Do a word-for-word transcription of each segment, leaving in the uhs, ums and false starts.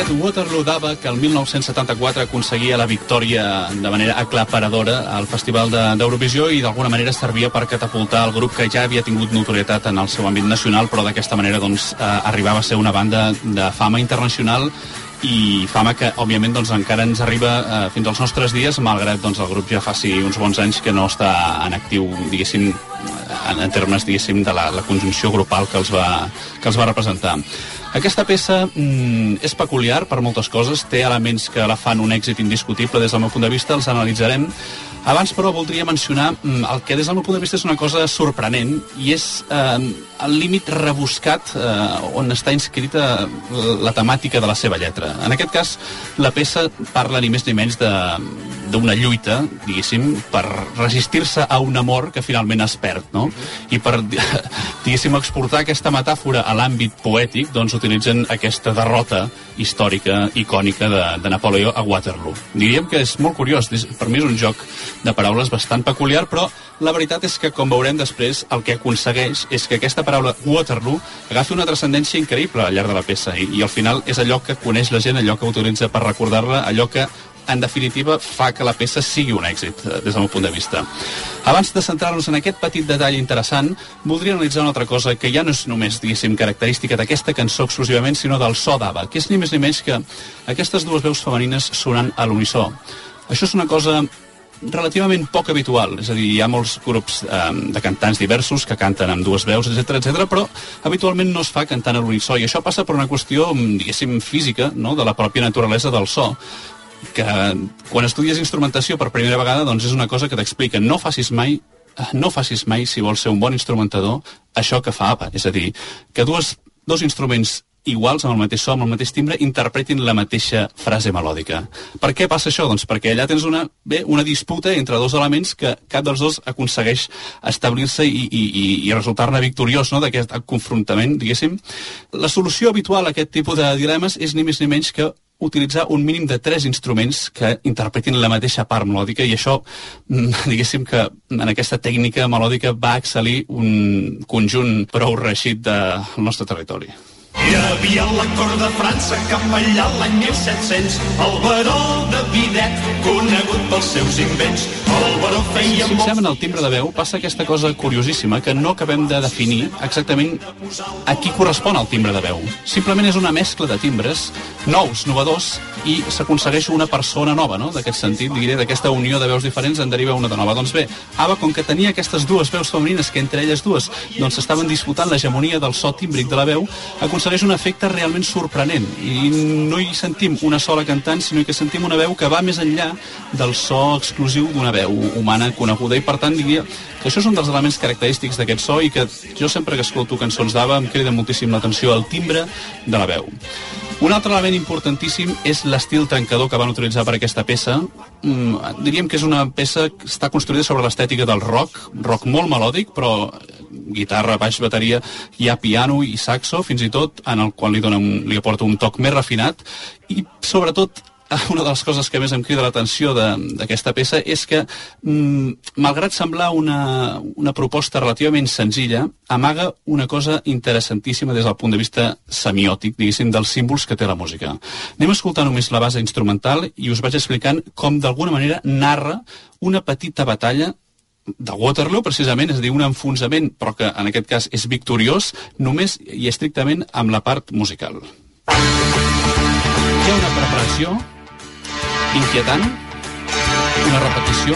Waterloo d'ABBA, que el mil nou-cents setanta-quatre aconseguia la victòria de manera aclaparadora al Festival d'Eurovisió de, i d'alguna manera servia per catapultar el grup que ja havia tingut notorietat en el seu àmbit nacional, però d'aquesta manera doncs, eh, arribava a ser una banda de fama internacional i fama que, òbviament, doncs, encara ens arriba eh, fins als nostres dies, malgrat doncs, el grup ja faci uns bons anys que no està en actiu, diguéssim, en, en termes, diguéssim, de la, la conjunció grupal que els va, que els va representar. Aquesta peça mm, és peculiar per moltes coses, té elements que la fan un èxit indiscutible des del meu punt de vista, els analitzarem. Abans, però, voldria mencionar mm, el que des del meu punt de vista és una cosa sorprenent i és eh, el límit rebuscat eh, on està inscrita la temàtica de la seva lletra. En aquest cas, la peça parla ni més ni menys de d'una lluita, diguéssim, per resistir-se a un amor que finalment es perd, no? I per, diguéssim, exportar aquesta metàfora a l'àmbit poètic, doncs utilitzen aquesta derrota històrica, icònica de, de Napoleó a Waterloo. Diríem que és molt curiós, per mi és un joc de paraules bastant peculiar, però la veritat és que, com veurem després, el que aconsegueix és que aquesta paraula Waterloo agafi una transcendència increïble al llarg de la peça i, i al final és allò que coneix la gent, allò que utilitza per recordar-la, allò que en definitiva fa que la peça sigui un èxit des del meu punt de vista. Abans de centrar-nos en aquest petit detall interessant, voldria analitzar una altra cosa que ja no és només, diguéssim, característica d'aquesta cançó exclusivament, sinó del so d'ABBA, que és ni més ni menys que aquestes dues veus femenines sonant a l'unisó. Això és una cosa relativament poc habitual, és a dir, hi ha molts grups eh, de cantants diversos que canten amb dues veus, etcètera, etcètera, però habitualment no es fa cantant a l'unisó, i això passa per una qüestió, diguéssim, física, no?, de la pròpia naturalesa del so, que quan estudies instrumentació per primera vegada doncs és una cosa que t'explica. No facis mai, no facis mai, si vols ser un bon instrumentador, això que fa ABBA. És a dir, que dues, dos instruments iguals, amb el mateix so, amb el mateix timbre, interpretin la mateixa frase melòdica. Per què passa això? Doncs perquè allà tens una, bé, una disputa entre dos elements que cap dels dos aconsegueix establir-se i, i, i resultar-ne victoriós, no?, d'aquest confrontament, diguéssim. La solució habitual a aquest tipus de dilemes és ni més ni menys que utilitzar un mínim de tres instruments que interpretin la mateixa part melòdica, i això, diguéssim que en aquesta tècnica melòdica va excel·lir un conjunt prou reeixit del nostre territori. Hi havia la cort de França cap allà l'any mil set-cents, el baró de Bidet, conegut pels seus invents. El baró feia... Si fixem en el timbre de veu, passa aquesta cosa curiosíssima que no acabem de definir exactament a qui correspon el timbre de veu. Simplement és una mescla de timbres nous, innovadors, i s'aconsegueix una persona nova, no?, d'aquest sentit, diré, d'aquesta unió de veus diferents en deriva una de nova. Doncs bé, ABBA, com que tenia aquestes dues veus femenines que entre elles dues doncs estaven disputant l'hegemonia del so tímbric de la veu, aconsegueix un efecte realment sorprenent, i no hi sentim una sola cantant, sinó que sentim una veu que va més enllà del so exclusiu d'una veu humana coneguda, i per tant diria que això és un dels elements característics d'aquest so i que jo sempre que escolto cançons d'ABBA em crida moltíssim l'atenció el timbre de la veu. Un altre element importantíssim és l'estil trencador que van utilitzar per aquesta peça. Mm, diríem que és una peça que està construïda sobre l'estètica del rock, rock molt melòdic, però guitarra, baix, bateria, hi ha piano i saxo, fins i tot, en el qual li, dona un, li aporta un toc més refinat, i sobretot una de les coses que més em crida l'atenció d'aquesta peça és que, mm, malgrat semblar una, una proposta relativament senzilla, amaga una cosa interessantíssima des del punt de vista semiòtic, diguéssim, dels símbols que té la música. Anem a escoltar només la base instrumental i us vaig explicant com d'alguna manera narra una petita batalla de Waterloo, precisament, és a dir, un enfonsament, però que en aquest cas és victoriós, només i estrictament amb la part musical. Hi ha una preparació inquietant, una repetició,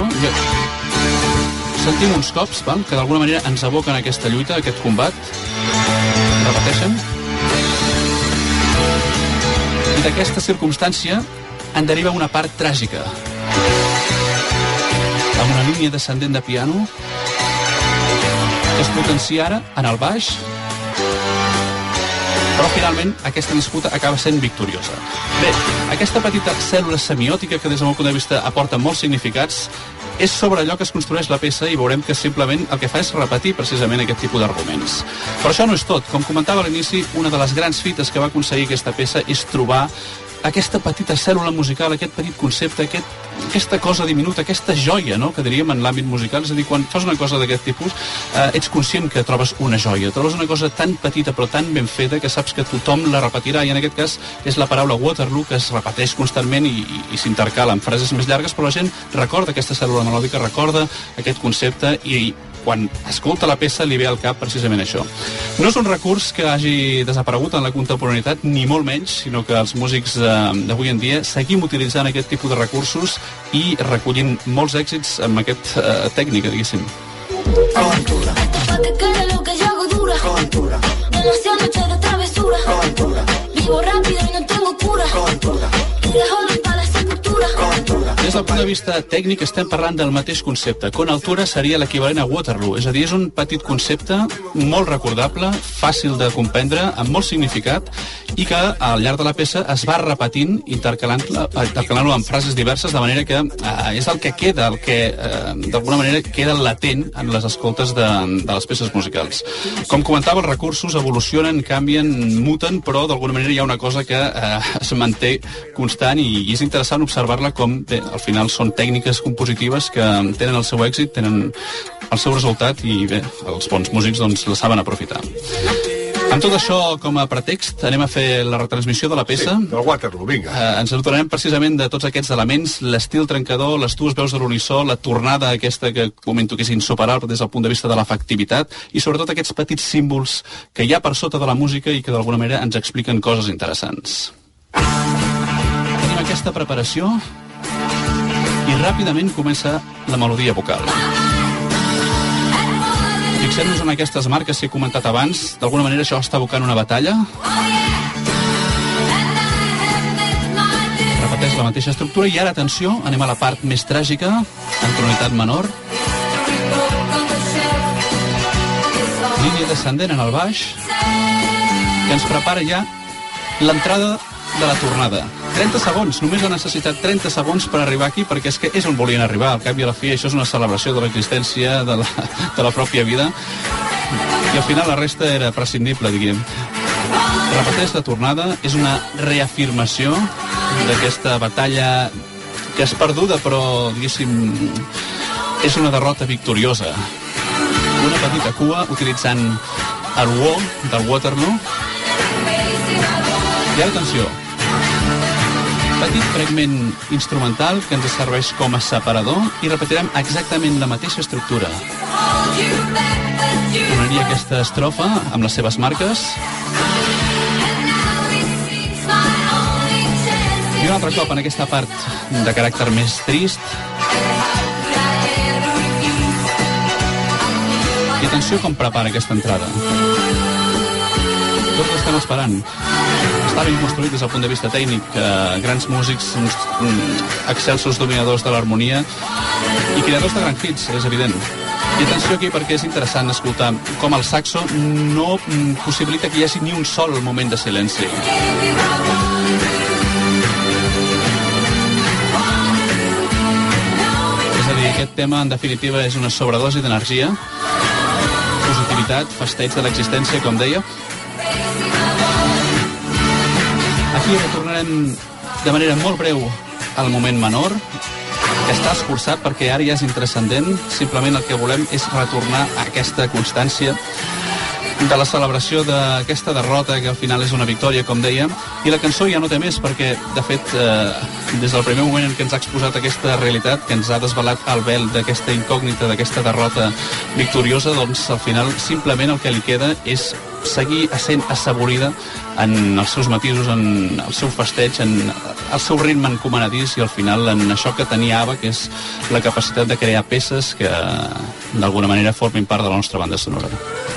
sentim uns cops, val? Que d'alguna manera ens aboquen aquesta lluita, aquest combat, repeteixen, i d'aquesta circumstància en deriva una part tràgica, amb una línia descendent de piano que es potencia ara en el baix, però finalment aquesta disputa acaba sent victoriosa. Bé, aquesta petita cèl·lula semiòtica que des del meu punt de vista aporta molts significats és sobre allò que es construeix la peça, i veurem que simplement el que fa és repetir precisament aquest tipus d'arguments. Però això no és tot. Com comentava a l'inici, una de les grans fites que va aconseguir aquesta peça és trobar aquesta petita cèl·lula musical, aquest petit concepte, aquest, aquesta cosa diminuta, aquesta joia, no?, que diríem en l'àmbit musical. És a dir, quan fas una cosa d'aquest tipus, eh, ets conscient que trobes una joia, trobes una cosa tan petita però tan ben feta que saps que tothom la repetirà, i en aquest cas és la paraula Waterloo, que es repeteix constantment i, i, i s'intercala en frases més llargues, però la gent recorda aquesta cèl·lula melòdica, recorda aquest concepte, i quan escolta la peça li ve al cap precisament això. No és un recurs que hagi desaparegut en la contemporaneitat, ni molt menys, sinó que els músics eh, d'avui en dia seguim utilitzant aquest tipus de recursos i recollint molts èxits amb aquest eh, tècnica, diguéssim. Aventura. Aventura. Demasiadas noches de travesura. Aventura. Vivo rápido y no tengo cura. Aventura. Des del punt de vista tècnic estem parlant del mateix concepte. Con altura seria l'equivalent a Waterloo, és a dir, és un petit concepte molt recordable, fàcil de comprendre, amb molt significat, i que al llarg de la peça es va repetint, intercalant-lo intercalant amb frases diverses, de manera que eh, és el que queda, el que eh, d'alguna manera queda latent en les escoltes de, de les peces musicals. Com comentava, els recursos evolucionen, canvien, muten, però d'alguna manera hi ha una cosa que eh, es manté constant, i, i és interessant observar-la com, bé, al final són tècniques compositives que tenen el seu èxit, tenen el seu resultat, i bé, els bons músics doncs la saben aprofitar. Amb tot això com a pretext, anem a fer la retransmissió de la peça. Sí, del Waterloo, vinga. Eh, ens adonarem precisament de tots aquests elements, l'estil trencador, les dues veus de l'unissó, la tornada aquesta que comento que és insuperable des del punt de vista de l'efectivitat, i sobretot aquests petits símbols que hi ha per sota de la música i que d'alguna manera ens expliquen coses interessants. Tenim aquesta preparació i ràpidament comença la melodia vocal. Fixem-nos en aquestes marques que he comentat abans. D'alguna manera això està evocant una batalla. Repeteix la mateixa estructura, i ara, atenció, anem a la part més tràgica, en tonalitat menor. Línia descendent en el baix, que ens prepara ja l'entrada de la tornada. trenta segons, només ha necessitat trenta segons per arribar aquí, perquè és que és on volien arribar. Al cap i a la fi, això és una celebració de l'existència de, la, de la pròpia vida, i al final la resta era prescindible, diguem. Repeteix la tornada, és una reafirmació d'aquesta batalla que és perduda, però, diguéssim, és una derrota victoriosa. Una petita cua utilitzant el wo del Waterloo. I ara, atenció, petit fragment instrumental que ens serveix com a separador, i repetirem exactament la mateixa estructura. Tornaria aquesta estrofa amb les seves marques. I un altre cop en aquesta part de caràcter més trist. I atenció com prepara aquesta entrada. Tots l'estem esperant. Està ben construït des del punt de vista tècnic, eh, grans músics, uns excelsos dominadors de l'harmonia i creadors de grans hits, és evident. I atenció aquí, perquè és interessant escoltar com el saxo no possibilita que hi hagi ni un sol moment de silenci. És a dir, aquest tema en definitiva és una sobredosi d'energia, positivitat, festeig de l'existència, com deia. Aquí retornarem de manera molt breu al moment menor, que està escurçat perquè ara ja és intranscendent. Simplement el que volem és retornar a aquesta constància de la celebració d'aquesta derrota, que al final és una victòria, com dèiem. I la cançó ja no té més, perquè, de fet, eh, des del primer moment en què ens ha exposat aquesta realitat, que ens ha desvelat el vel d'aquesta incògnita, d'aquesta derrota victoriosa, doncs al final simplement el que li queda és seguir essent assaborida en els seus matisos, en el seu festeig, en el seu ritme encomanadís, i al final en això que tenia ABBA, que és la capacitat de crear peces que d'alguna manera formin part de la nostra banda sonora.